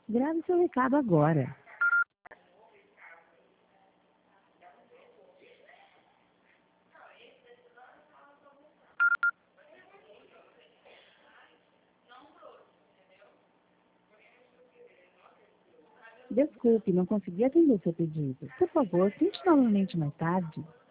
Grave seu recado agora. Desculpe, não consegui atender seu pedido. Por favor, tente novamente mais tarde.